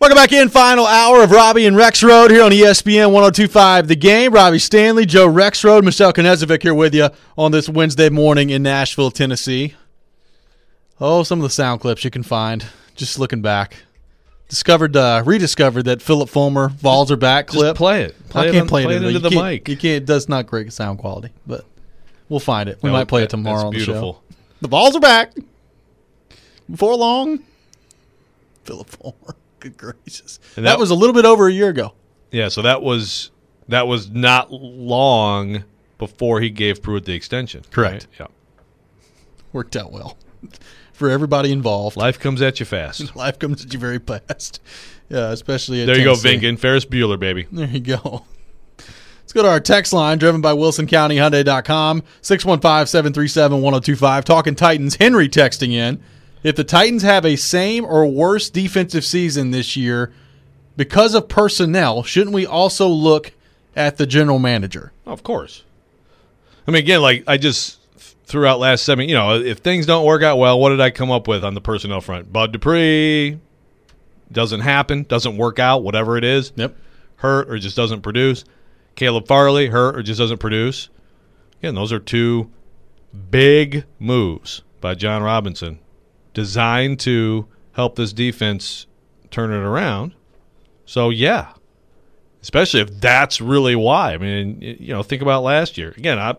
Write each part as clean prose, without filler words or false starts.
Welcome back in. Final hour of Robbie and Rexrode here on ESPN 102.5 The Game. Robbie Stanley, Joe Rexrode, Michelle Knezovic here with you on this Wednesday morning in Nashville, Tennessee. Oh, some of the sound clips you can find. Just looking back. Rediscovered that Philip Fulmer Vols are back clip. Just play it. I can't play it into the mic. You can't. It does not great sound quality, but we'll find it. We might play it tomorrow on the show. The Vols are back. Before long, Philip Fulmer. Good gracious. And that was a little bit over a year ago. Yeah, so that was not long before he gave Pruitt the extension. Correct. Right? Yeah. Worked out well for everybody involved. Life comes at you fast. Life comes at you very fast. Yeah, especially at There you Tennessee. go, Vinkin. Ferris Bueller, baby. There you go. Let's go to our text line, driven by WilsonCountyHyundai.com, 615-737-1025. Talking Titans. Henry texting in. If the Titans have a same or worse defensive season this year because of personnel, shouldn't we also look at the general manager? Of course. I mean, again, like I just threw out last segment, if things don't work out well, what did I come up with on the personnel front? Bud Dupree, doesn't happen, doesn't work out, whatever it is. Yep. Hurt or just doesn't produce. Caleb Farley, hurt or just doesn't produce. Again, those are two big moves by John Robinson, designed to help this defense turn it around. So, yeah, especially if that's really why. I mean, think about last year. Again, I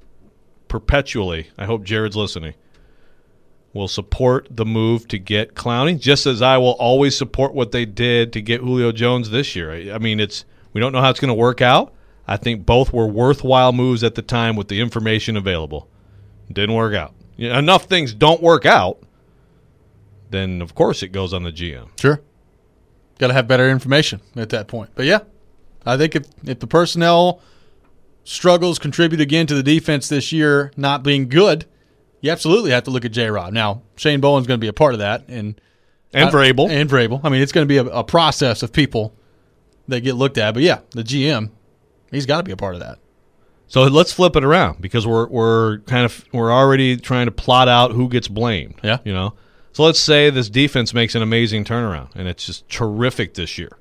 hope Jared's listening, will support the move to get Clowney, just as I will always support what they did to get Julio Jones this year. I mean, we don't know how it's going to work out. I think both were worthwhile moves at the time with the information available. Didn't work out. Enough things don't work out, then of course it goes on the GM. Sure. Got to have better information at that point. But, yeah, I think if the personnel struggles contribute again to the defense this year not being good, you absolutely have to look at J-Rob. Now, Shane Bowen's going to be a part of that. And Vrabel. And Vrabel. I mean, it's going to be a process of people that get looked at. But, yeah, the GM, he's got to be a part of that. So let's flip it around because we're already trying to plot out who gets blamed. Yeah. So let's say this defense makes an amazing turnaround, and it's just terrific this year.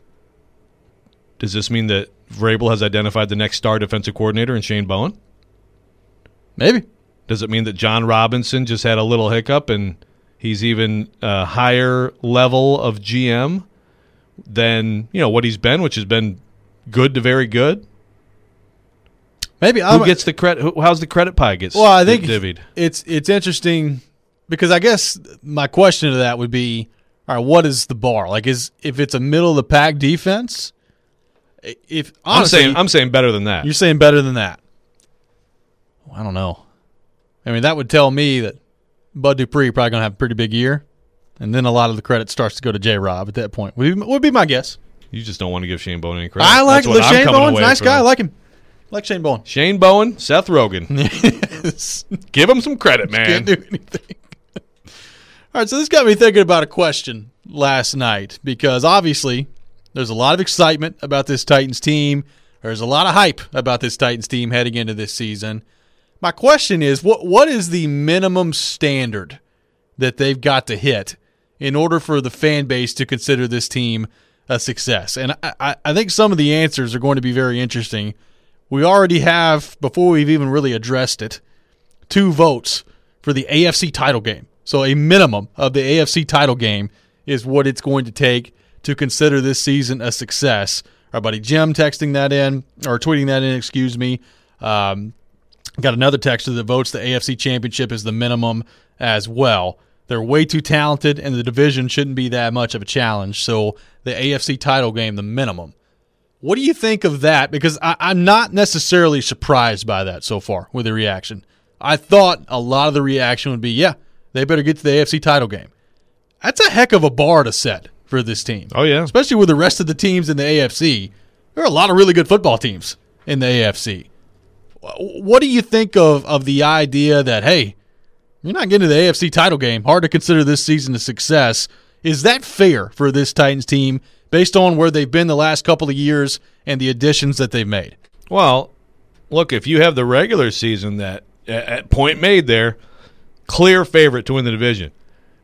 Does this mean that Vrabel has identified the next star defensive coordinator in Shane Bowen? Maybe. Does it mean that John Robinson just had a little hiccup and he's even a higher level of GM than what he's been, which has been good to very good? Maybe. Who gets the credit? How's the credit pie gets Well, I think divvied? It's interesting because I guess my question to that would be, all right, what is the bar? Like, if it's a middle of the pack defense, honestly, I'm saying better than that. You're saying better than that. Well, I don't know. I mean, that would tell me that Bud Dupree probably going to have a pretty big year, and then a lot of the credit starts to go to J-Rob at that point. Would be my guess. You just don't want to give Shane Bowen any credit. I like Shane Bowen's a nice guy. I like him. I like Shane Bowen. Shane Bowen, Seth Rogen. Yes. Give him some credit, man. Can't do anything. All right, so this got me thinking about a question last night because obviously there's a lot of excitement about this Titans team. There's a lot of hype about this Titans team heading into this season. My question is, what is the minimum standard that they've got to hit in order for the fan base to consider this team a success? And I think some of the answers are going to be very interesting. We already have, before we've even really addressed it, 2 votes for the AFC title game. So a minimum of the AFC title game is what it's going to take to consider this season a success. Our buddy Jim texting that in, or tweeting that in, excuse me. Got another texter that votes the AFC championship is the minimum as well. They're way too talented, and the division shouldn't be that much of a challenge. So the AFC title game, the minimum. What do you think of that? Because I'm not necessarily surprised by that so far with the reaction. I thought a lot of the reaction would be, yeah, they better get to the AFC title game. That's a heck of a bar to set for this team. Oh, yeah. Especially with the rest of the teams in the AFC. There are a lot of really good football teams in the AFC. What do you think of the idea that, hey, you're not getting to the AFC title game, hard to consider this season a success? Is that fair for this Titans team based on where they've been the last couple of years and the additions that they've made? Well, look, if you have the regular season that at point made there, clear favorite to win the division.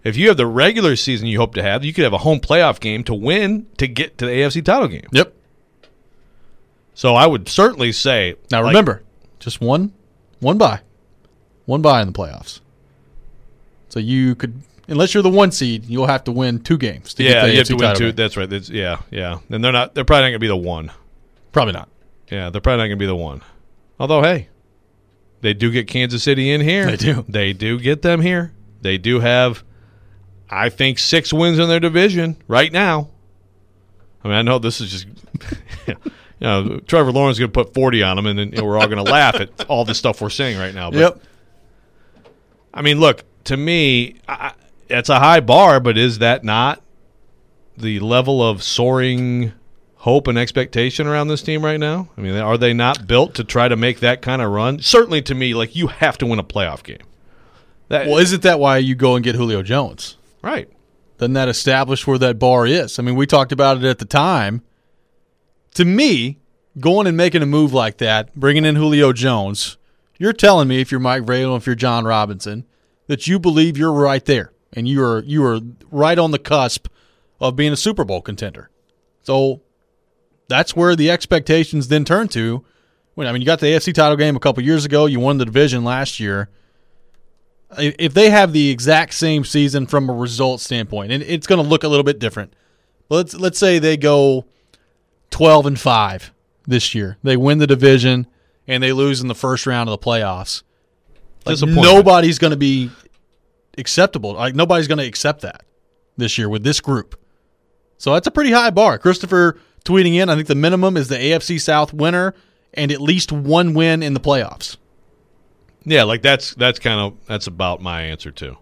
If you have the regular season you hope to have, you could have a home playoff game to win to get to the AFC title game. Yep. So I would certainly say. Now remember, just one bye in the playoffs. So you could, unless you're the 1 seed, you'll have to win 2 games to get the AFC you have to win title 2. game. That's right. Yeah. And they're probably not going to be the 1. Probably not. Yeah, they're probably not going to be the 1. Although, hey, they do get Kansas City in here. They do. They do get them here. They do have, I think, 6 wins in their division right now. I mean, I know this is just, Trevor Lawrence is going to put 40 on them, and then we're all going to laugh at all the stuff we're saying right now. But, Yep. I mean, look, to me, it's a high bar, but is that not the level of soaring hope and expectation around this team right now? I mean, are they not built to try to make that kind of run? Certainly, to me, like, you have to win a playoff game. Well, isn't that why you go and get Julio Jones? Right. Doesn't that establish where that bar is? I mean, we talked about it at the time. To me, going and making a move like that, bringing in Julio Jones, you're telling me, if you're Mike Vrabel, if you're John Robinson, that you believe you're right there and you are right on the cusp of being a Super Bowl contender. So that's where the expectations then turn to. You got the AFC title game a couple years ago. You won the division last year. If they have the exact same season from a result standpoint, and it's going to look a little bit different. Let's say they go 12-5 this year. They win the division and they lose in the first round of the playoffs. Nobody's going to be acceptable. Nobody's going to accept that this year with this group. So that's a pretty high bar. Christopher tweeting in, I think the minimum is the AFC South winner and at least 1 win in the playoffs. Yeah, like that's about my answer too.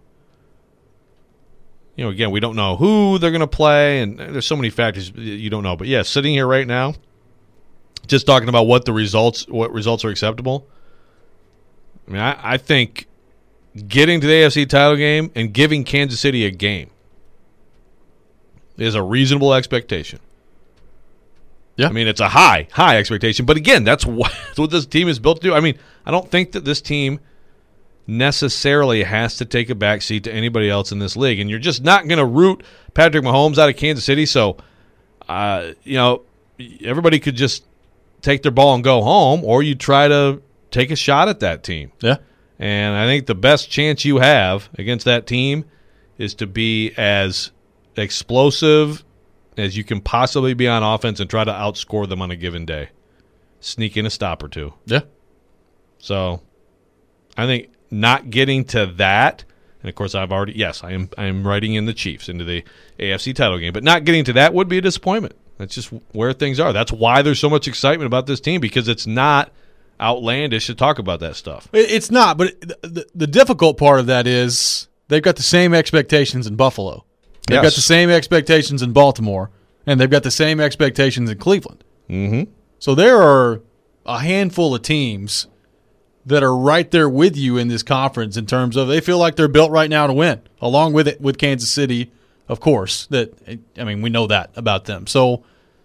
Again, we don't know who they're going to play, and there's so many factors you don't know. But yeah, sitting here right now, just talking about what results are acceptable. I mean, I think getting to the AFC title game and giving Kansas City a game is a reasonable expectation. Yeah. I mean, it's a high expectation. But again, that's what this team is built to do. I mean, I don't think that this team necessarily has to take a backseat to anybody else in this league. And you're just not going to root Patrick Mahomes out of Kansas City. So, everybody could just take their ball and go home, or you try to take a shot at that team. Yeah. And I think the best chance you have against that team is to be as explosive as you can possibly be on offense and try to outscore them on a given day. Sneak in a stop or 2. Yeah. So I think not getting to that, and of course I am writing in the Chiefs into the AFC title game, but not getting to that would be a disappointment. That's just where things are. That's why there's so much excitement about this team, because it's not outlandish to talk about that stuff. It's not, but the difficult part of that is they've got the same expectations in Buffalo. They've got the same expectations in Baltimore, and they've got the same expectations in Cleveland. Mm-hmm. So there are a handful of teams that are right there with you in this conference in terms of they feel like they're built right now to win, along with it with Kansas City, of course. We know that about them. So,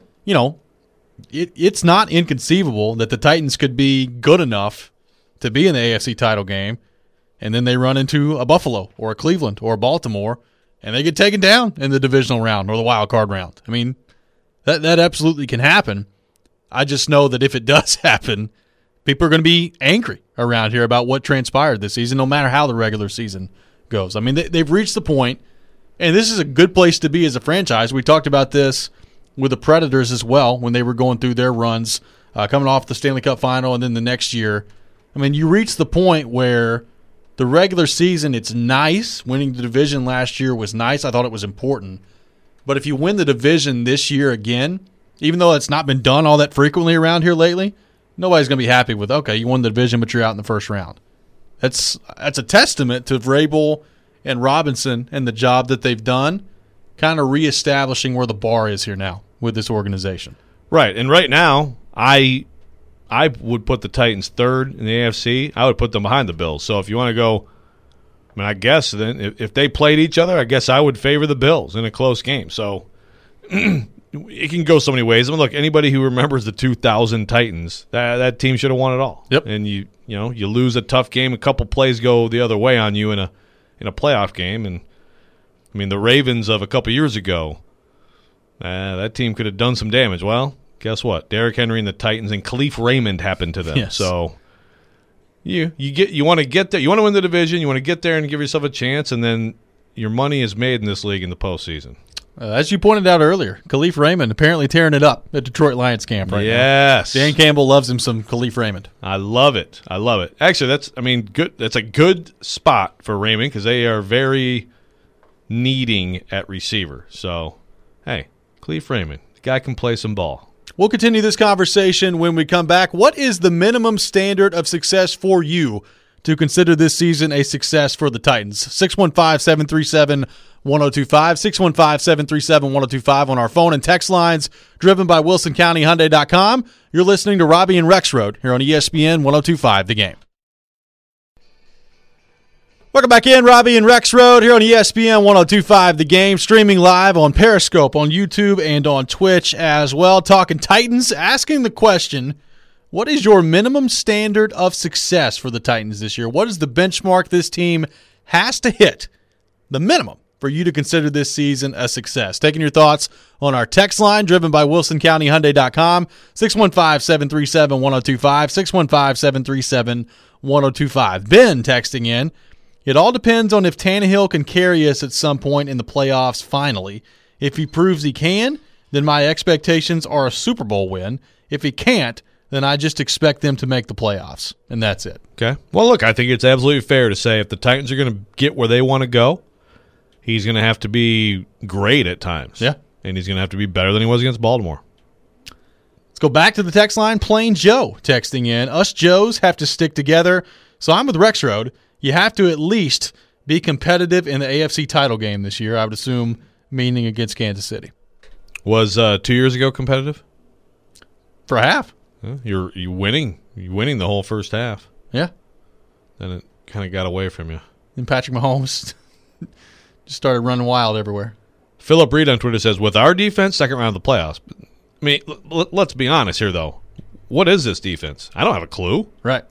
it's not inconceivable that the Titans could be good enough to be in the AFC title game, and then they run into a Buffalo or a Cleveland or a Baltimore, and they get taken down in the divisional round or the wild card round. I mean, that absolutely can happen. I just know that if it does happen, people are going to be angry around here about what transpired this season, no matter how the regular season goes. I mean, they've reached the point, and this is a good place to be as a franchise. We talked about this with the Predators as well when they were going through their runs, coming off the Stanley Cup final and then the next year. I mean, you reach the point where the regular season, it's nice. Winning the division last year was nice. I thought it was important. But if you win the division this year again, even though it's not been done all that frequently around here lately, nobody's going to be happy with, okay, you won the division, but you're out in the first round. That's a testament to Vrabel and Robinson and the job that they've done, kind of reestablishing where the bar is here now with this organization. Right, and right now, I would put the Titans third in the AFC. I would put them behind the Bills. So if you want to go, I guess then if they played each other, I guess I would favor the Bills in a close game. So it can go so many ways. I mean, look, anybody who remembers the 2000 Titans, that team should have won it all. Yep. And you lose a tough game, a couple plays go the other way on you in a playoff game, and I mean, the Ravens of a couple years ago, that team could have done some damage. Well, guess what? Derrick Henry and the Titans and Khalif Raymond happened to them. Yes. So you want to get there. You want to win the division. You want to get there and give yourself a chance, and then your money is made in this league in the postseason. As you pointed out earlier, Khalif Raymond apparently tearing it up at Detroit Lions camp right now. Yes. Dan Campbell loves him some Khalif Raymond. I love it. Actually, that's a good spot for Raymond because they are very needing at receiver. So, hey, Khalif Raymond, the guy can play some ball. We'll continue this conversation when we come back. What is the minimum standard of success for you to consider this season a success for the Titans? 615-737-1025, 615-737-1025 on our phone and text lines, driven by WilsonCountyHyundai.com. You're listening to Robbie and Rexroad here on ESPN 1025 The Game. Welcome back in, Robbie and Rexroad here on ESPN 1025 The Game, streaming live on Periscope, on YouTube, and on Twitch as well. Talking Titans, asking the question, what is your minimum standard of success for the Titans this year? What is the benchmark this team has to hit, the minimum, for you to consider this season a success? Taking your thoughts on our text line, driven by WilsonCountyHyundai.com, 615-737-1025, 615-737-1025. Ben texting in, it all depends on if Tannehill can carry us at some point in the playoffs finally. If he proves he can, then my expectations are a Super Bowl win. If he can't, then I just expect them to make the playoffs, and that's it. Okay. Well, look, I think it's absolutely fair to say if the Titans are going to get where they want to go, he's going to have to be great at times. Yeah. And he's going to have to be better than he was against Baltimore. Let's go back to the text line. Plain Joe texting in. Us Joes have to stick together. So I'm with Rexroad. You have to at least be competitive in the AFC title game this year, I would assume, meaning against Kansas City. Was 2 years ago competitive? For a half. You're winning. You're winning the whole first half. Yeah. Then it kind of got away from you. And Patrick Mahomes just started running wild everywhere. Philip Reed on Twitter says, with our defense, second round of the playoffs. I mean, let's be honest here, though. What is this defense? I don't have a clue. Right.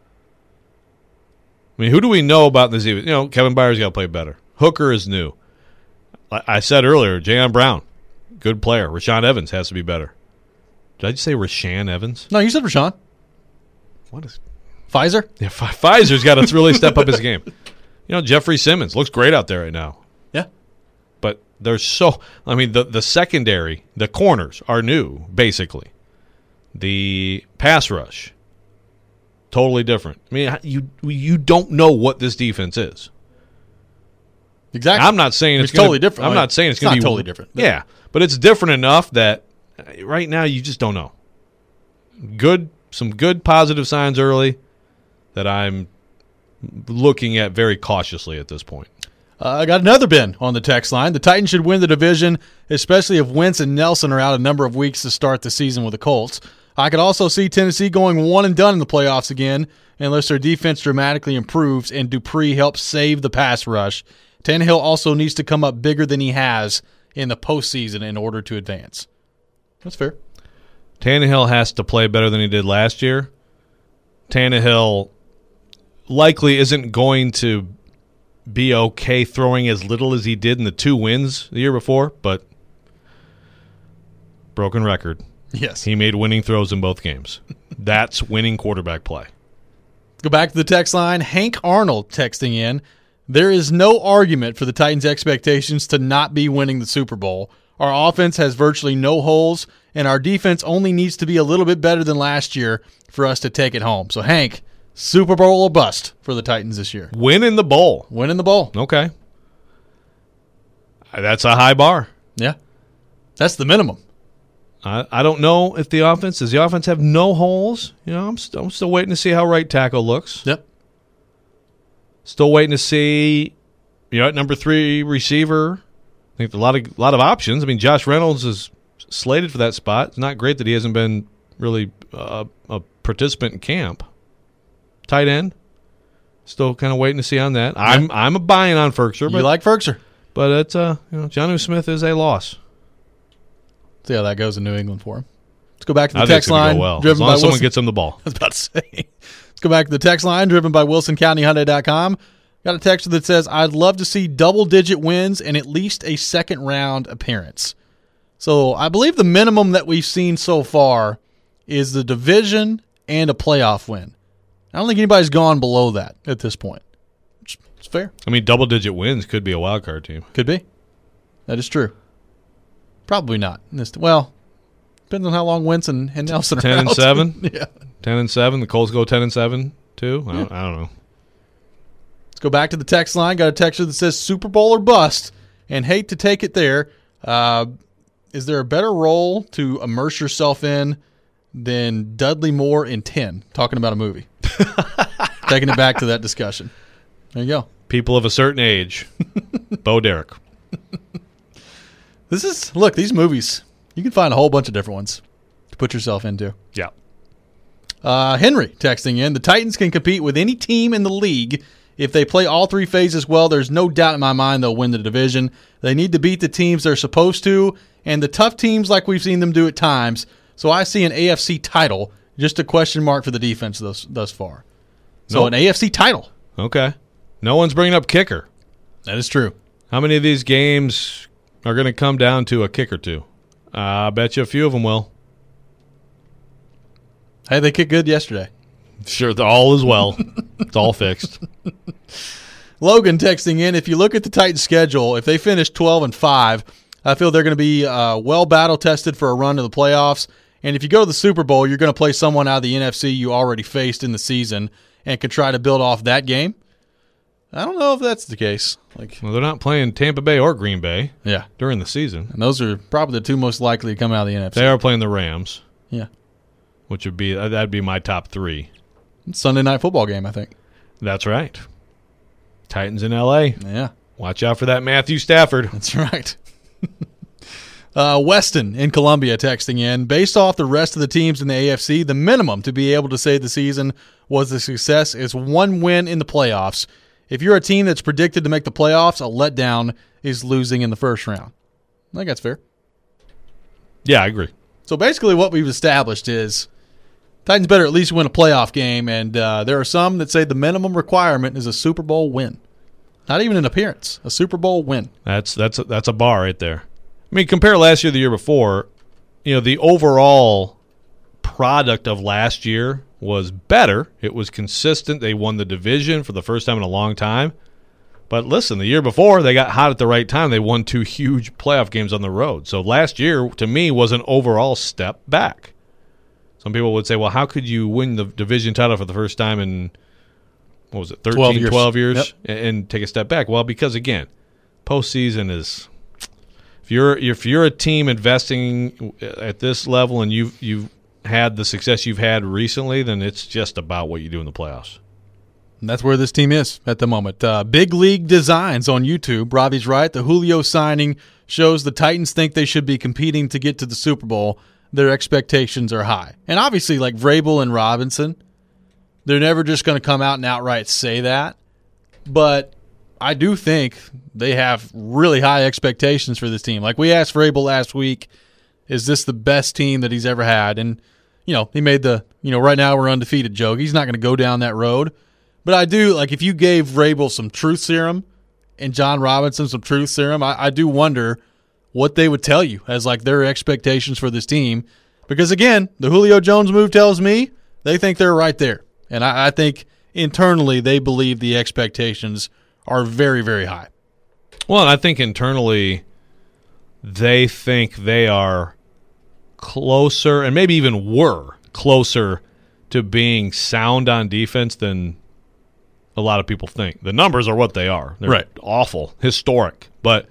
I mean, who do we know about this defense? You know, Kevin Byers got to play better. Hooker is new. I said earlier, Jayon Brown, good player. Rashaan Evans has to be better. Did I just say Rashaan Evans? No, you said Rashaan. What is Pfizer? Yeah, Pfizer's got to really step up his game. You know, Jeffrey Simmons looks great out there right now. Yeah. But the secondary, the corners are new, basically. The pass rush, totally different. I mean, you don't know what this defense is. Exactly. I'm not saying it's totally different. I'm not saying it's going to be totally different. Yeah, but it's different enough that right now you just don't know. Some good positive signs early that I'm looking at very cautiously at this point. I got another Ben on the text line. The Titans should win the division, especially if Wentz and Nelson are out a number of weeks to start the season with the Colts. I could also see Tennessee going one and done in the playoffs again unless their defense dramatically improves and Dupree helps save the pass rush. Tannehill also needs to come up bigger than he has in the postseason in order to advance. That's fair. Tannehill has to play better than he did last year. Tannehill likely isn't going to be okay throwing as little as he did in the 2 wins the year before, but broken record. Yes. He made winning throws in both games. That's winning quarterback play. Let's go back to the text line. Hank Arnold texting in. There is no argument for the Titans' expectations to not be winning the Super Bowl. Our offense has virtually no holes, and our defense only needs to be a little bit better than last year for us to take it home. So, Hank, Super Bowl or bust for the Titans this year. Win in the bowl. Win in the bowl. Okay. That's a high bar. Yeah. That's the minimum. I don't know if does the offense have no holes? You know, I'm still waiting to see how right tackle looks. Yep. Still waiting to see, at number 3 receiver. I think a lot of options. I mean, Josh Reynolds is slated for that spot. It's not great that he hasn't been really a participant in camp. Tight end. Still kind of waiting to see on that. Yeah. I'm a buying on Ferkser. You like Ferkser? But it's Jonnu Smith is a loss. See how that goes in New England for him. Let's go back to the I think text it's gonna line. go well. Driven As long by as someone Wilson. gets him the ball. I was about to say. Let's go back to the text line driven by WilsonCountyHyundai.com. Got a texter that says, I'd love to see double-digit wins and at least a second-round appearance. So I believe the minimum that we've seen so far is the division and a playoff win. I don't think anybody's gone below that at this point. It's fair. I mean, double-digit wins could be a wild card team. Could be. That is true. Probably not. Well, depends on how long Wentz and Nelson are 10-7? Yeah. 10-7. The Colts go 10-7 too? I don't know. Let's go back to the text line. Got a texter that says Super Bowl or bust, and hate to take it there. Is there a better role to immerse yourself in than Dudley Moore in 10? Talking about a movie. Taking it back to that discussion. There you go. People of a certain age. Bo Derek. Look, these movies, you can find a whole bunch of different ones to put yourself into. Yeah. Henry texting in, the Titans can compete with any team in the league. If they play all three phases well, there's no doubt in my mind they'll win the division. They need to beat the teams they're supposed to, and the tough teams like we've seen them do at times. So I see an AFC title, just a question mark for the defense thus far. So An AFC title. Okay. No one's bringing up kicker. That is true. How many of these games are going to come down to a kick or two? I bet you a few of them will. Hey, they kicked good yesterday. Sure, all is well. It's all fixed. Logan texting in, if you look at the Titans' schedule, if they finish 12-5, I feel they're going to be well battle-tested for a run to the playoffs. And if you go to the Super Bowl, you're going to play someone out of the NFC you already faced in the season and can try to build off that game. I don't know if that's the case. Well, they're not playing Tampa Bay or Green Bay during the season. And those are probably the two most likely to come out of the NFC. They are playing the Rams. Yeah. Which would be that'd be my top three. It's Sunday night football game, I think. That's right. Titans in L.A. Yeah. Watch out for that Matthew Stafford. That's right. Weston in Columbia texting in, based off the rest of the teams in the AFC, the minimum to be able to say the season was a success is one win in the playoffs. If you're a team that's predicted to make the playoffs, a letdown is losing in the first round. I think that's fair. Yeah, I agree. So basically what we've established is Titans better at least win a playoff game, and there are some that say the minimum requirement is a Super Bowl win. Not even an appearance, a Super Bowl win. That's a bar right there. I mean, compare last year to the year before, the overall product of last year was better. It was consistent. They won the division for the first time in a long time. But listen, the year before, they got hot at the right time. They won 2 huge playoff games on the road. So last year, to me, was an overall step back. Some people would say, well, how could you win the division title for the first time in, 12 years yep. and take a step back? Well, because, again, postseason is – if you're a team investing at this level and you've had the success you've had recently, then it's just about what you do in the playoffs. And that's where this team is at the moment. Big League Designs on YouTube. Robbie's right. The Julio signing shows the Titans think they should be competing to get to the Super Bowl. Their expectations are high. And obviously, like Vrabel and Robinson, they're never just going to come out and outright say that. But I do think they have really high expectations for this team. Like we asked Vrabel last week, is this the best team that he's ever had? And, he made the, right now we're undefeated joke. He's not going to go down that road. But I do, like, if you gave Vrabel some truth serum and John Robinson some truth serum, I do wonder what they would tell you as, like, their expectations for this team. Because, again, the Julio Jones move tells me they think they're right there. And I think internally they believe the expectations are very, very high. Well, and I think internally they think they are closer and maybe even were closer to being sound on defense than a lot of people think. The numbers are what they are. They're right. Awful, historic. But,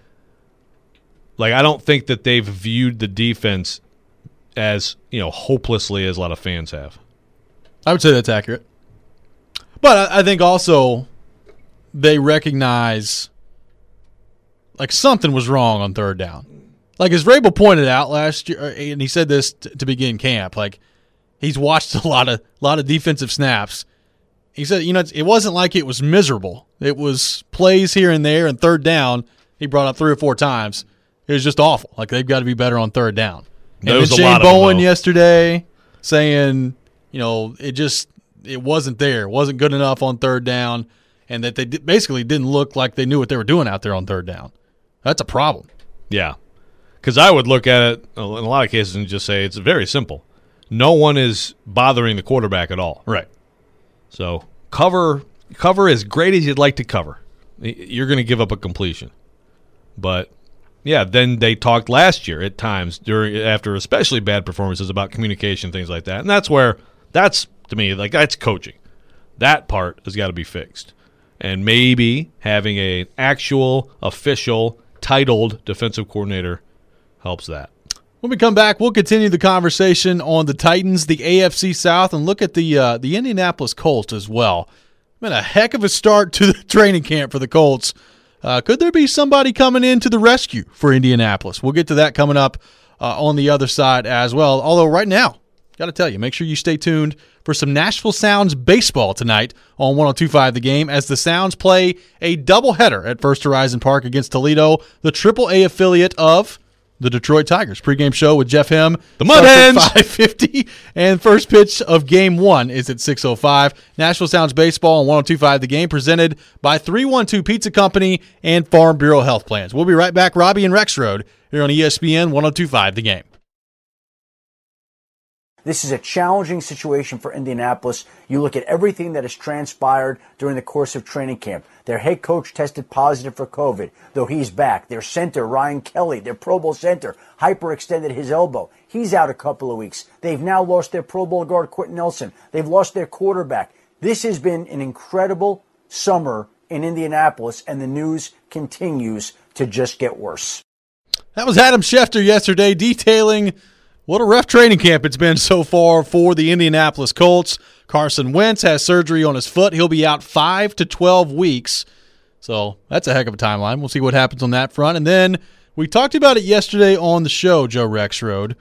I don't think that they've viewed the defense as, hopelessly as a lot of fans have. I would say that's accurate. But I think also they recognize, something was wrong on third down. As Vrabel pointed out last year, and he said this to begin camp, he's watched a lot of defensive snaps. He said, it wasn't like it was miserable. It was plays here and there, and third down, he brought up 3 or 4 times. It was just awful. They've got to be better on third down. And then Shane Bowen yesterday saying, it wasn't there. It wasn't good enough on third down. and that they basically didn't look like they knew what they were doing out there on third down. That's a problem. Yeah. Because I would look at it in a lot of cases and just say it's very simple. No one is bothering the quarterback at all. Right. So cover as great as you'd like to cover. You're going to give up a completion. But, yeah, then they talked last year at times after especially bad performances about communication, things like that. And that's, to me, like that's coaching. That part has got to be fixed. And maybe having an actual, official, titled defensive coordinator helps that. When we come back, we'll continue the conversation on the Titans, the AFC South, and look at the Indianapolis Colts as well. Been a heck of a start to the training camp for the Colts. Could there be somebody coming in to the rescue for Indianapolis? We'll get to that coming up on the other side as well. Although right now, got to tell you, make sure you stay tuned for some Nashville Sounds baseball tonight on 102.5 The Game as the Sounds play a doubleheader at First Horizon Park against Toledo, the AAA affiliate of the Detroit Tigers. Pregame show with Jeff Hem. The Mud Hens! 5:50, and first pitch of Game 1 is at 6:05. Nashville Sounds Baseball on 102.5 The Game, presented by 312 Pizza Company and Farm Bureau Health Plans. We'll be right back, Robbie and Rexroad, here on ESPN 102.5 The Game. This is a challenging situation for Indianapolis. You look at everything that has transpired during the course of training camp. Their head coach tested positive for COVID, though he's back. Their center, Ryan Kelly, their Pro Bowl center, hyperextended his elbow. He's out a couple of weeks. They've now lost their Pro Bowl guard, Quentin Nelson. They've lost their quarterback. This has been an incredible summer in Indianapolis, and the news continues to just get worse. That was Adam Schefter yesterday detailing what a rough training camp it's been so far for the Indianapolis Colts. Carson Wentz has surgery on his foot. He'll be out 5 to 12 weeks. So that's a heck of a timeline. We'll see what happens on that front. And then we talked about it yesterday on the show, Joe Rexroad.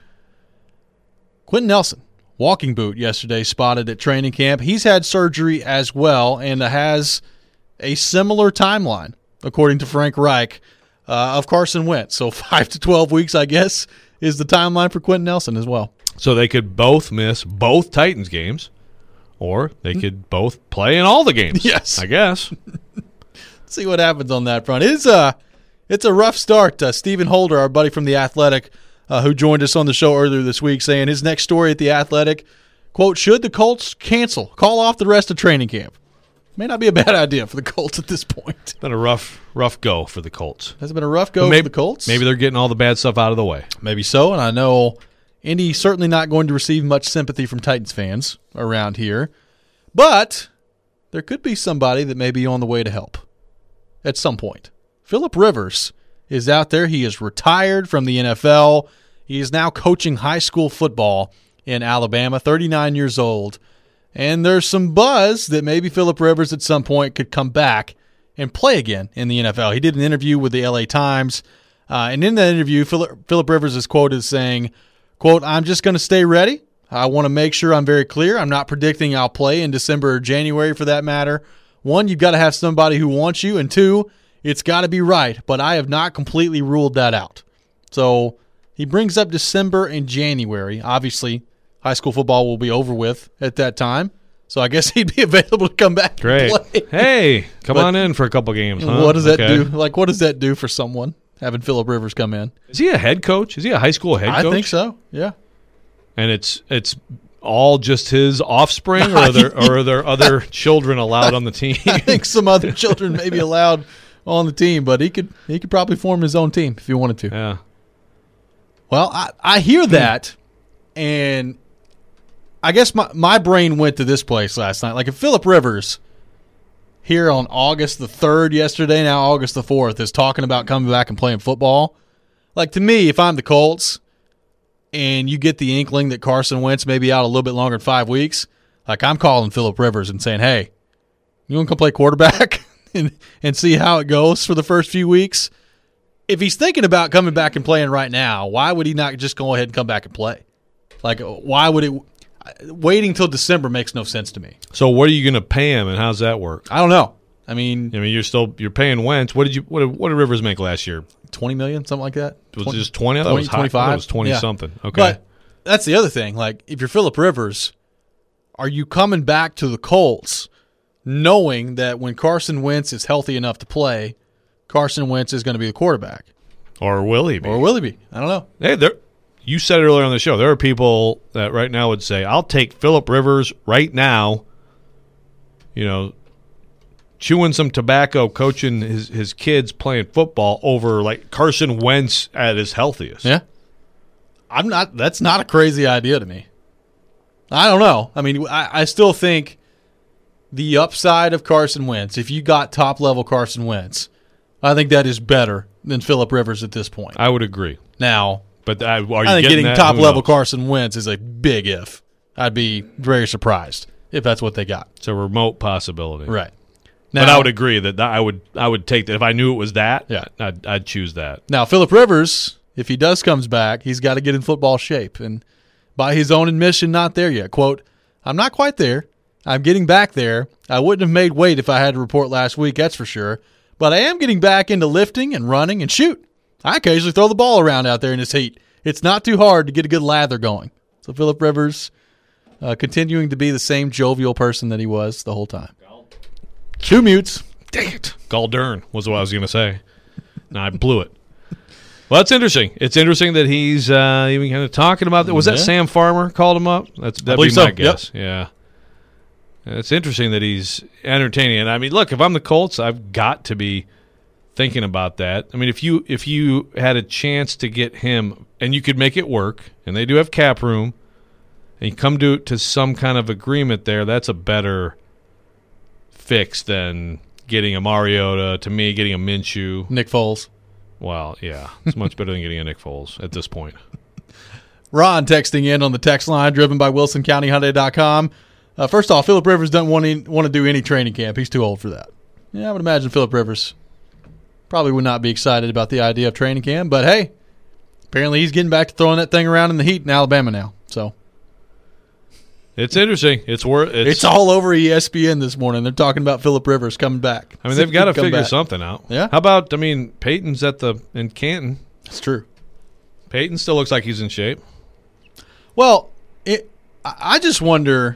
Quentin Nelson, walking boot yesterday, spotted at training camp. He's had surgery as well and has a similar timeline, according to Frank Reich, of Carson Wentz. So 5 to 12 weeks, I guess, is the timeline for Quentin Nelson as well. So they could both miss both Titans games, or they could both play in all the games. Yes. I guess. See what happens on that front. It's a rough start. Stephen Holder, our buddy from The Athletic, who joined us on the show earlier this week, saying his next story at The Athletic, quote, should the Colts call off the rest of training camp? May not be a bad idea for the Colts at this point. It's been a rough go for the Colts. Has it been a rough go for the Colts? Maybe they're getting all the bad stuff out of the way. Maybe so, and I know Indy's certainly not going to receive much sympathy from Titans fans around here. But there could be somebody that may be on the way to help at some point. Phillip Rivers is out there. He is retired from the NFL. He is now coaching high school football in Alabama, 39 years old. And there's some buzz that maybe Phillip Rivers at some point could come back and play again in the NFL. He did an interview with the LA Times, and in that interview, Phillip Rivers is quoted as saying, quote, I'm just going to stay ready. I want to make sure I'm very clear. I'm not predicting I'll play in December or January for that matter. One, you've got to have somebody who wants you, and two, it's got to be right, but I have not completely ruled that out. So he brings up December and January. Obviously, high school football will be over with at that time, so I guess he'd be available to come back Great. and play. Hey, come on in for a couple games, huh? What does that do? Like, what does that do for someone, having Phillip Rivers come in? Is he a head coach? Is he a high school head coach? I think so, yeah. And it's all just his offspring, or are there other children allowed on the team? I think some other children may be allowed on the team, but he could probably form his own team if he wanted to. Yeah. Well, I hear that, and I guess my brain went to this place last night. Like, if Phillip Rivers here on August the 3rd yesterday, now August the 4th, is talking about coming back and playing football, like, to me, if I'm the Colts and you get the inkling that Carson Wentz may be out a little bit longer than 5 weeks, like, I'm calling Phillip Rivers and saying, hey, you want to come play quarterback and see how it goes for the first few weeks? If he's thinking about coming back and playing right now, why would he not just go ahead and come back and play? Like, why would it – waiting till December makes no sense to me. So what are you going to pay him, and how's that work? I don't know. I mean, you're paying Wentz. What did Rivers make last year? $20 million, something like that. Was it just 20? I thought it was 25. I thought it was 20 something. Okay, but that's the other thing. Like, if you're Phillip Rivers, are you coming back to the Colts knowing that when Carson Wentz is healthy enough to play, Carson Wentz is going to be the quarterback. Or will he be? Or will he be? I don't know. Hey, you said it earlier on the show. There are people that right now would say, I'll take Phillip Rivers right now, chewing some tobacco, coaching his kids playing football over like Carson Wentz at his healthiest. Yeah. That's not a crazy idea to me. I don't know. I mean, I still think the upside of Carson Wentz, if you got top-level Carson Wentz, I think that is better than Phillip Rivers at this point. I would agree. Now, but are you I think getting that? top-level Carson Wentz is a big if. I'd be very surprised if that's what they got. It's a remote possibility. Right. Now, But I would agree that I would take that. If I knew it was that, Yeah. I'd choose that. Now, Phillip Rivers, if he does comes back, he's got to get in football shape. And by his own admission, not there yet. Quote, I'm not quite there. I'm getting back there. I wouldn't have made weight if I had to report last week, that's for sure. But I am getting back into lifting and running and shoot. I occasionally throw the ball around out there in this heat. It's not too hard to get a good lather going. So Phillip Rivers continuing to be the same jovial person that he was the whole time. 2 mutes. Dang it. Galdern was what I was going to say. No, I blew it. Well, that's interesting. It's interesting that he's even kind of talking about that. Was that Sam Farmer called him up? That'd be my guess. Yep. Yeah. It's interesting that he's entertaining. And I mean, look, if I'm the Colts, I've got to be thinking about that. I mean, if you had a chance to get him and you could make it work, and they do have cap room, and you come to some kind of agreement there, that's a better fix than getting a Mariota, to me, getting a Minshew. Nick Foles. Well, yeah. It's much better than getting a Nick Foles at this point. Ron texting in on the text line driven by WilsonCountyHyundai.com. First off, Phillip Rivers doesn't want to do any training camp. He's too old for that. Yeah, I would imagine Phillip Rivers probably would not be excited about the idea of training camp. But, hey, apparently he's getting back to throwing that thing around in the heat in Alabama now. So it's interesting. It's all over ESPN this morning. They're talking about Phillip Rivers coming back. I mean, they've got to figure something out. Yeah. How about, Peyton's in Canton. That's true. Peyton still looks like he's in shape. Well, I just wonder,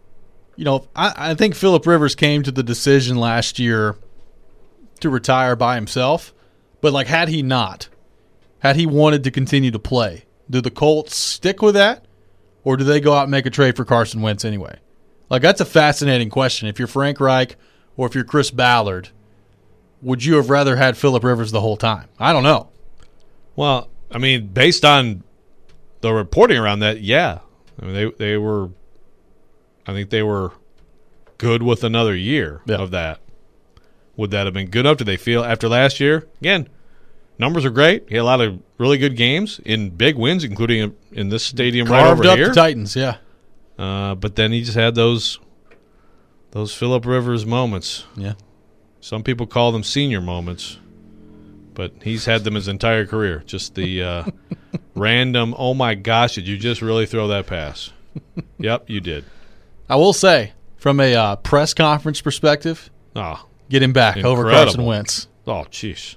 I think Phillip Rivers came to the decision last year to retire by himself. But, had he wanted to continue to play, do the Colts stick with that? Or do they go out and make a trade for Carson Wentz anyway? That's a fascinating question. If you're Frank Reich or if you're Chris Ballard, would you have rather had Phillip Rivers the whole time? I don't know. Well, based on the reporting around that, yeah. They were – I think they were good with another year of that. Would that have been good enough? Did they feel after last year? Again, numbers are great. He had a lot of really good games in big wins, including in this stadium right over here. Carved up the Titans, yeah. But then he just had those Phillip Rivers moments. Yeah. Some people call them senior moments, but he's had them his entire career. Just the random, oh my gosh, did you just really throw that pass? Yep, you did. I will say, from a press conference perspective, get him back over Carson Wentz. Oh, jeez.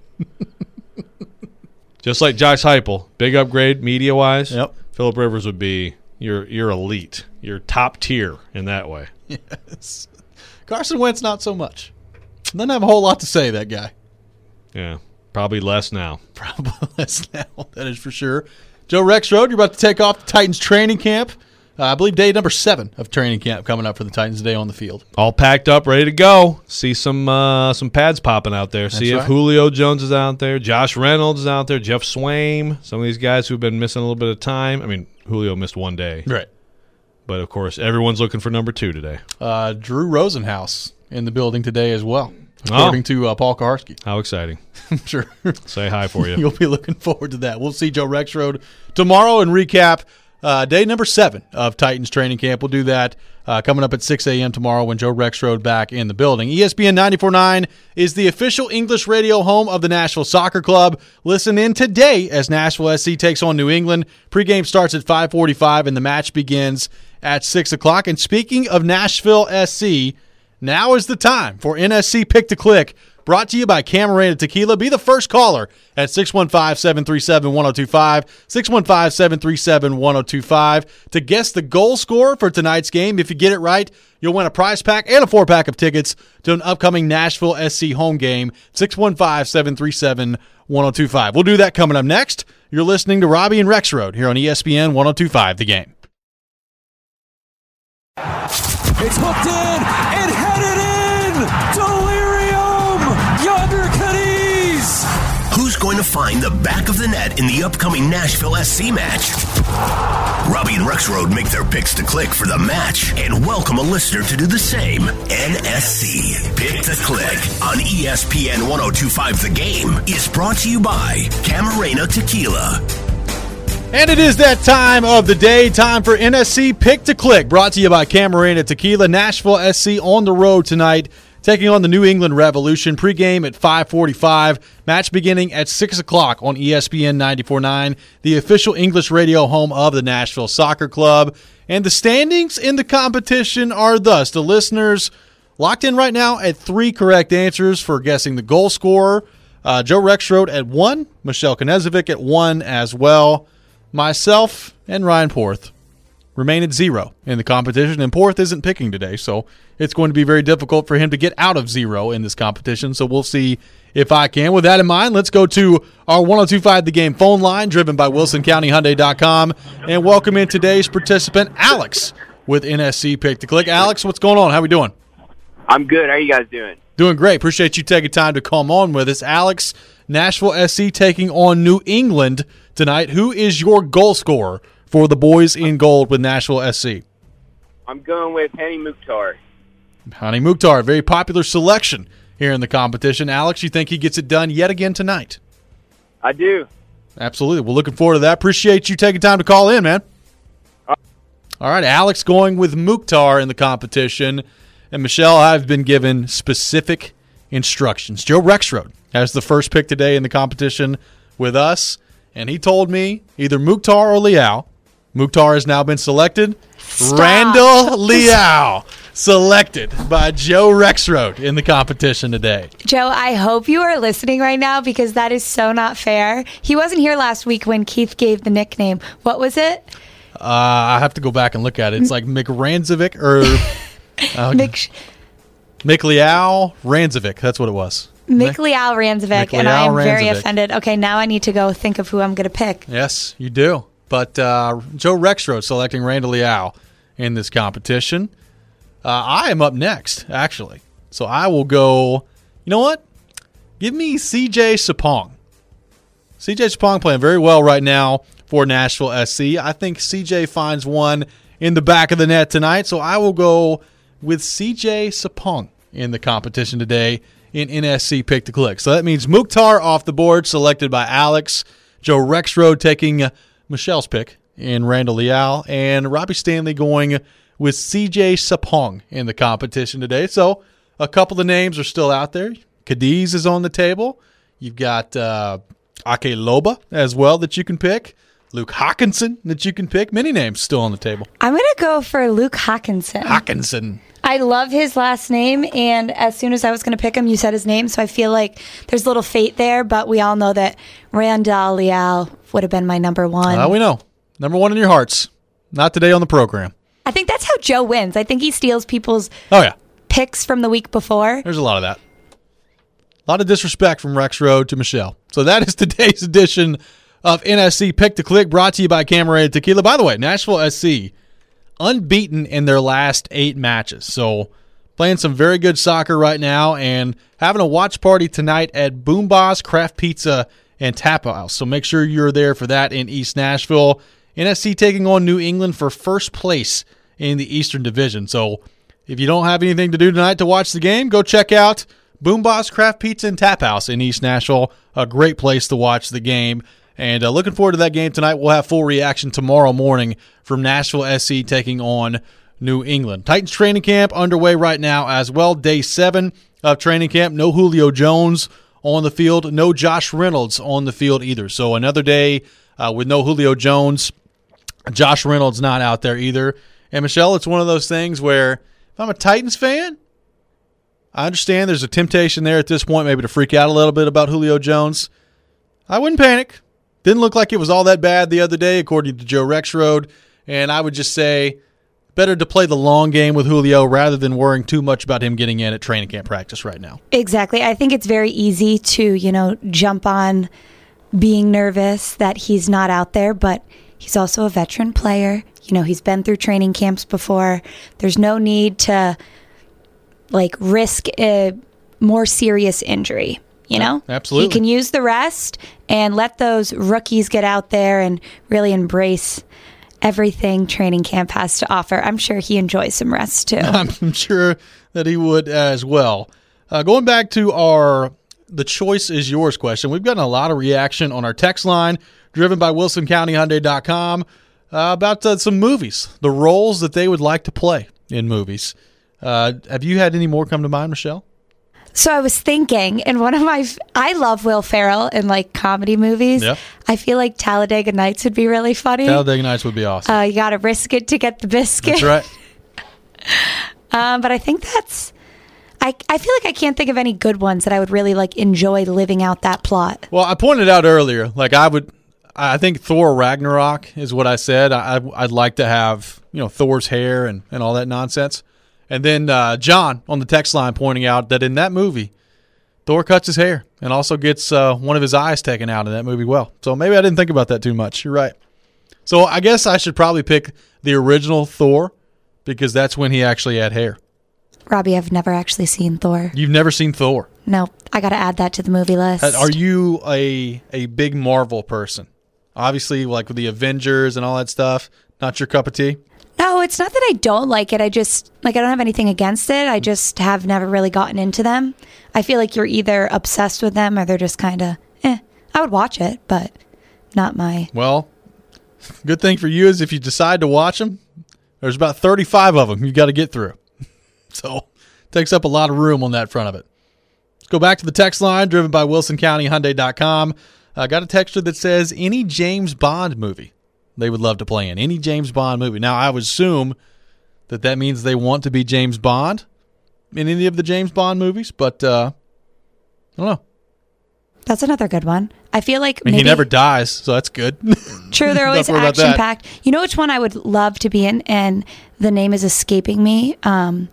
Just like Josh Heupel, big upgrade media-wise. Yep. Phillip Rivers would be your elite, your top tier in that way. Yes. Carson Wentz, not so much. Doesn't have a whole lot to say, that guy. Yeah, probably less now. Probably less now, that is for sure. Joe Rexrode, you're about to take off the Titans training camp. I believe day number 7 of training camp coming up for the Titans today on the field. All packed up, ready to go. See some pads popping out there. That's See if Julio Jones is out there. Josh Reynolds is out there. Jeff Swaim. Some of these guys who've been missing a little bit of time. Julio missed one day. Right. But, of course, everyone's looking for number 2 today. Drew Rosenhaus in the building today as well, according to Paul Kaharski. How exciting. I'm sure. Say hi for you. You'll be looking forward to that. We'll see Joe Rexrode tomorrow and recap day number 7 of Titans training camp. We'll do that coming up at 6 a.m. tomorrow when Joe Rexrode back in the building. ESPN 94.9 is the official English radio home of the Nashville Soccer Club. Listen in today as Nashville SC takes on New England. Pregame starts at 5:45 and the match begins at 6 o'clock. And speaking of Nashville SC, now is the time for NSC Pick to Click brought to you by Camarena Tequila. Be the first caller at 615-737-1025, 615-737-1025 to guess the goal scorer for tonight's game. If you get it right, you'll win a prize pack and a 4-pack of tickets to an upcoming Nashville SC home game, 615-737-1025. We'll do that coming up next. You're listening to Robbie and Rexroad here on ESPN 102.5 The Game. It's hooked in and headed in! Delirium! Yonder Cadiz! Who's going to find the back of the net in the upcoming Nashville SC match? Robbie and Rexroad make their picks to click for the match and welcome a listener to do the same. NSC Pick to Click on ESPN 102.5 The Game is brought to you by Camarena Tequila. And it is that time of the day, time for NSC Pick to Click, brought to you by Camarena Tequila. Nashville SC on the road tonight, taking on the New England Revolution. Pregame at 5:45, match beginning at 6 o'clock on ESPN 94.9, the official English radio home of the Nashville Soccer Club. And the standings in the competition are thus. The listeners locked in right now at 3 correct answers for guessing the goal scorer. Joe Rexroad at 1, Michelle Knezovic at 1 as well. Myself and Ryan Porth remain at 0 in the competition, and Porth isn't picking today, so it's going to be very difficult for him to get out of 0 in this competition, so we'll see if I can. With that in mind, let's go to our 102.5 The Game phone line, driven by WilsonCountyHyundai.com, and welcome in today's participant, Alex, with NSC Pick to Click. Alex, what's going on? How we doing? I'm good. How are you guys doing? Doing great. Appreciate you taking time to come on with us. Alex, Nashville SC taking on New England tonight. Who is your goal scorer for the boys in gold with Nashville SC? I'm going with Hani Mukhtar. Hani Mukhtar, very popular selection here in the competition. Alex, you think he gets it done yet again tonight? I do. Absolutely. We're looking forward to that. Appreciate you taking time to call in, man. All right, Alex going with Mukhtar in the competition. And Michelle, I've been given specific instructions. Joe Rexroad has the first pick today in the competition with us, and he told me either Mukhtar or Leao. Mukhtar has now been selected. Stop. Randall Leao selected by Joe Rexroad in the competition today. Joe, I hope you are listening right now because that is so not fair. He wasn't here last week when Keith gave the nickname. What was it? I have to go back and look at it. It's like McRanzovic or Mick Leao Ranzovic. That's what it was. Mick Leao Ranzovic, and I am very offended. Okay, now I need to go think of who I'm going to pick. Yes, you do. But Joe Rexroad selecting Randall Leao in this competition. I am up next, actually. So I will go, you know what? Give me CJ Sapong. CJ Sapong playing very well right now for Nashville SC. I think CJ finds one in the back of the net tonight, so I will go with CJ Sapong in the competition today in NSC Pick to Click. So that means Mukhtar off the board, selected by Alex. Joe Rexroad taking Michelle's pick in Randall Leao, and Robbie Stanley going with CJ Sapong in the competition today. So a couple of names are still out there. Cadiz is on the table. You've got Ake Loba as well that you can pick. Luke Hawkinson that you can pick. Many names still on the table. I'm going to go for Luke Hawkinson. Hawkinson. I love his last name, and as soon as I was going to pick him, you said his name, so I feel like there's a little fate there, but we all know that Randall Leao would have been my number one. We know. Number one in your hearts. Not today on the program. I think that's how Joe wins. I think he steals people's picks from the week before. There's a lot of that. A lot of disrespect from Rexroad to Michelle. So that is today's edition of NSC Pick to Click, brought to you by Camarena Tequila. By the way, Nashville SC unbeaten in their last 8 matches. So playing some very good soccer right now and having a watch party tonight at Boom Boss Craft Pizza and Tap House. So make sure you're there for that in East Nashville. NSC taking on New England for first place in the Eastern Division. So if you don't have anything to do tonight to watch the game, go check out Boom Boss Craft Pizza and Tap House in East Nashville. A great place to watch the game. And looking forward to that game tonight. We'll have full reaction tomorrow morning from Nashville SC taking on New England. Titans training camp underway right now as well. Day 7 of training camp. No Julio Jones on the field. No Josh Reynolds on the field either. So another day with no Julio Jones. Josh Reynolds not out there either. And Michelle, it's one of those things where if I'm a Titans fan, I understand there's a temptation there at this point maybe to freak out a little bit about Julio Jones. I wouldn't panic. Didn't look like it was all that bad the other day, according to Joe Rexrode. And I would just say better to play the long game with Julio rather than worrying too much about him getting in at training camp practice right now. Exactly. I think it's very easy to, jump on being nervous that he's not out there, but he's also a veteran player. He's been through training camps before. There's no need to risk a more serious injury. Absolutely. He can use the rest and let those rookies get out there and really embrace everything training camp has to offer. I'm sure he enjoys some rest too. I'm sure that he would as well. Going back to the choice is yours question, we've gotten a lot of reaction on our text line driven by WilsonCountyHyundai.com about some movies, the roles that they would like to play in movies. Have you had any more come to mind, Michelle? So I was thinking, and I love Will Ferrell in comedy movies. Yeah. I feel like Talladega Nights would be really funny. Talladega Nights would be awesome. You got to risk it to get the biscuit. That's right. But I think I feel like I can't think of any good ones that I would really enjoy living out that plot. Well, I pointed out earlier, I think Thor Ragnarok is what I said. I'd like to have, Thor's hair and all that nonsense. And then John on the text line pointing out that in that movie, Thor cuts his hair and also gets one of his eyes taken out in that movie. Well, so maybe I didn't think about that too much. You're right. So I guess I should probably pick the original Thor because that's when he actually had hair. Robbie, I've never actually seen Thor. You've never seen Thor? No, I got to add that to the movie list. Are you a big Marvel person? Obviously, with the Avengers and all that stuff, not your cup of tea? No, it's not that I don't like it. I just, I don't have anything against it. I just have never really gotten into them. I feel like you're either obsessed with them or they're just kind of, I would watch it, but not my... Well, good thing for you is if you decide to watch them, there's about 35 of them you got to get through. So it takes up a lot of room on that front of it. Let's go back to the text line driven by WilsonCountyHyundai.com. I got a texter that says any James Bond movie they would love to play in. Any James Bond movie. Now, I would assume that means they want to be James Bond in any of the James Bond movies, but I don't know. That's another good one. I feel like he never dies, so that's good. True, they're always action-packed. You know which one I would love to be in, and the name is escaping me? Oh,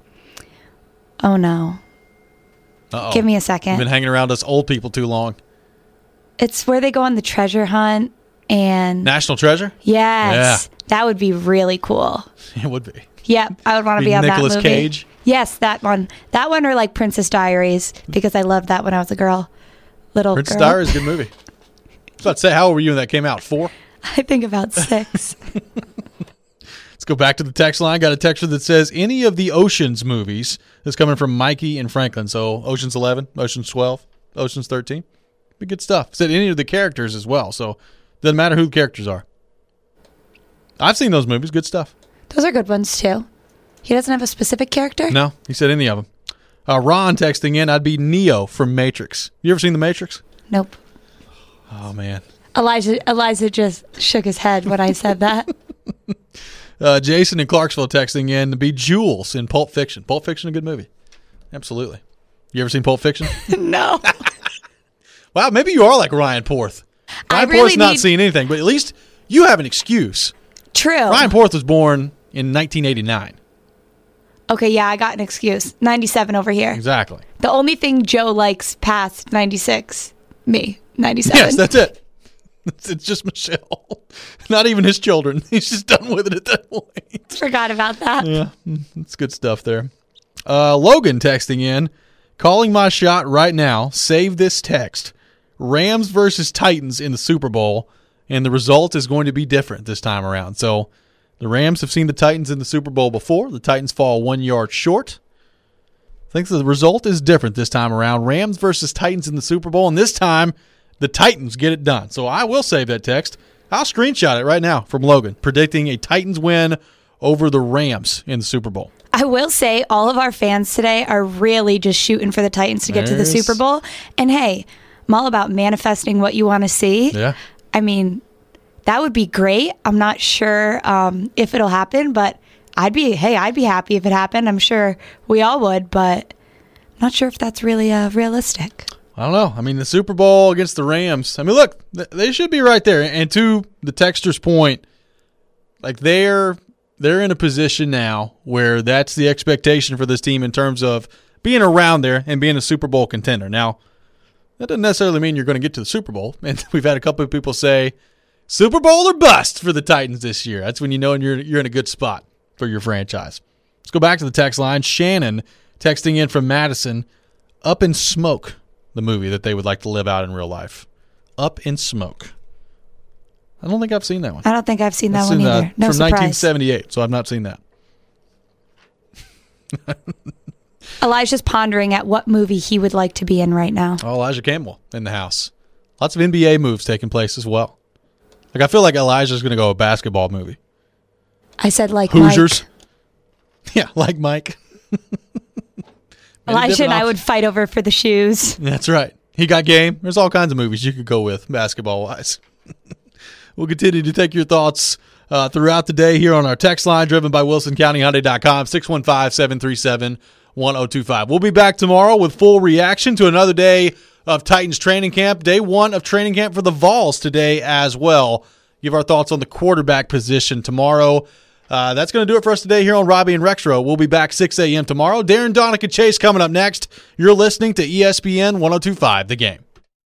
no. Uh-oh. Give me a second. You've been hanging around us old people too long. It's where they go on the treasure hunt and... National Treasure? Yes. Yeah. That would be really cool. It would be. Yeah, I would want to be on Nicolas that movie. Cage? Yes, that one. That one or Princess Diaries, because I loved that when I was a girl. Princess Diaries is a good movie. I was about to say, how old were you when that came out? 4? I think about 6. Let's go back to the text line. Got a texter that says any of the Oceans movies. This is coming from Mikey and Franklin. So Oceans 11, Oceans 12, Oceans 13. Be good stuff. Said any of the characters as well. So doesn't matter who the characters are. I've seen those movies. Good stuff. Those are good ones too. He doesn't have a specific character? No, he said any of them. Ron texting in, I'd be Neo from Matrix. You ever seen The Matrix? Nope. Oh, man. Elijah just shook his head when I said that. Jason in Clarksville texting in to be Jules in Pulp Fiction. Pulp Fiction, a good movie. Absolutely. You ever seen Pulp Fiction? No. Wow, maybe you are like Ryan Porth. Ryan Porth's not seen anything, but at least you have an excuse. True. Ryan Porth was born in 1989. Okay, yeah, I got an excuse. 97 over here. Exactly. The only thing Joe likes past 96, me, 97. Yes, that's it. It's just Michelle. Not even his children. He's just done with it at that point. Forgot about that. Yeah, it's good stuff there. Logan texting in, calling my shot right now. Save this text. Rams versus Titans in the Super Bowl, and the result is going to be different this time around. So the Rams have seen the Titans in the Super Bowl before. The Titans fall 1 yard short. I think the result is different this time around. Rams versus Titans in the Super Bowl, and this time the Titans get it done. So I will save that text. I'll screenshot it right now from Logan, predicting a Titans win over the Rams in the Super Bowl. I will say all of our fans today are really just shooting for the Titans to get to the Super Bowl. And hey, I'm all about manifesting what you want to see. Yeah. I mean, that would be great. I'm not sure if it'll happen, but I'd be happy if it happened. I'm sure we all would, but not sure if that's really realistic. I don't know. I mean, the Super Bowl against the Rams. I mean, look, they should be right there. And to the texter's point, like they're in a position now where that's the expectation for this team in terms of being around there and being a Super Bowl contender. Now, that doesn't necessarily mean you're going to get to the Super Bowl. And we've had a couple of people say, Super Bowl or bust for the Titans this year. That's when you know you're in a good spot for your franchise. Let's go back to the text line. Shannon texting in from Madison, Up in Smoke, the movie that they would like to live out in real life. Up in Smoke. I don't think I've seen that one. I don't think I've seen that one either. No from surprise. 1978, so I've not seen that. Elijah's pondering at what movie he would like to be in right now. Oh, Elijah Campbell in the house. Lots of NBA moves taking place as well. Like I feel like Elijah's going to go a basketball movie. I said like Hoosiers. Mike. Yeah, like Mike. Elijah and I would fight over for the shoes. That's right. He got game. There's all kinds of movies you could go with basketball-wise. We'll continue to take your thoughts throughout the day here on our text line driven by WilsonCountyHyundai.com, 615-737-1025. We'll be back tomorrow with full reaction to another day of Titans training camp. Day one of training camp for the Vols today as well. Give our thoughts on the quarterback position tomorrow. That's going to do it for us today here on Robbie and Rexrow. We'll be back 6 a.m. tomorrow. Darren Donica Chase coming up next. You're listening to ESPN 102.5 The Game.